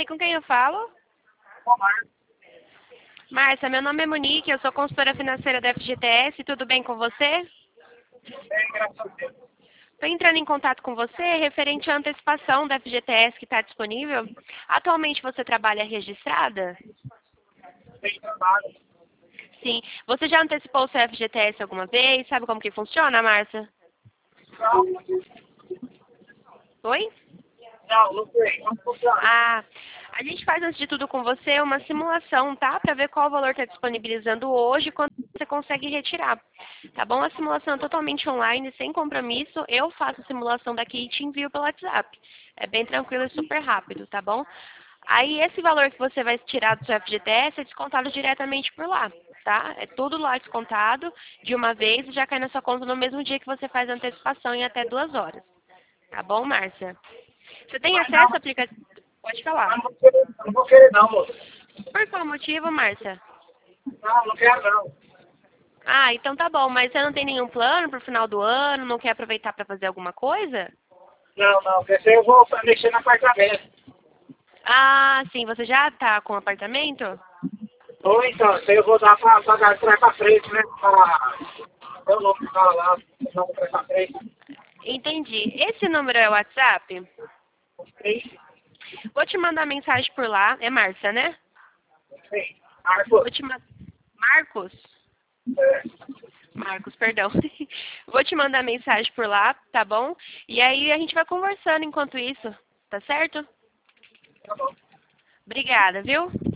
com quem eu falo? Omar. Márcia, meu nome é Monique, eu sou consultora financeira da FGTS, tudo bem com você? Bem, graças a Deus. Estou entrando em contato com você referente à antecipação da FGTS que está disponível. Atualmente você trabalha registrada? Bem trabalho. Sim. Você já antecipou o seu FGTS alguma vez? Sabe como que funciona, Márcia? Não, Oi? não sei. Não funciona. Ah, a gente faz antes de tudo com você uma simulação, tá? Para ver qual valor está disponibilizando hoje e quando você consegue retirar. Tá bom? A simulação é totalmente online, sem compromisso. Eu faço a simulação daqui e te envio pelo WhatsApp. É bem tranquilo e super rápido, tá bom? Aí esse valor que você vai tirar do seu FGTS é descontado diretamente por lá, tá? É tudo lá descontado de uma vez e já cai na sua conta no mesmo dia que você faz a antecipação em até 2 horas. Tá bom, Márcia? Você tem Mas não, acesso ao aplicativo? Pode falar. não vou querer não, moço. Por qual motivo, Márcia? Não quero não. Ah, então tá bom, mas você não tem nenhum plano pro final do ano? Não quer aproveitar para fazer alguma coisa? Não. Porque eu vou mexer no apartamento. Ah, sim, você já tá com apartamento? Ou então, se eu vou dar pra pagar trás pra frente, né? Pra eu não ficar lá, não trás pra frente. Entendi. Esse número é o WhatsApp? Sim, Vou te mandar mensagem por lá. É Márcia, né? sim. Vou Marcos, te mandar. Marcos? é, Marcos, perdão. Vou te mandar mensagem por lá, tá bom? E aí a gente vai conversando enquanto isso, tá certo? tá bom. Obrigada, viu?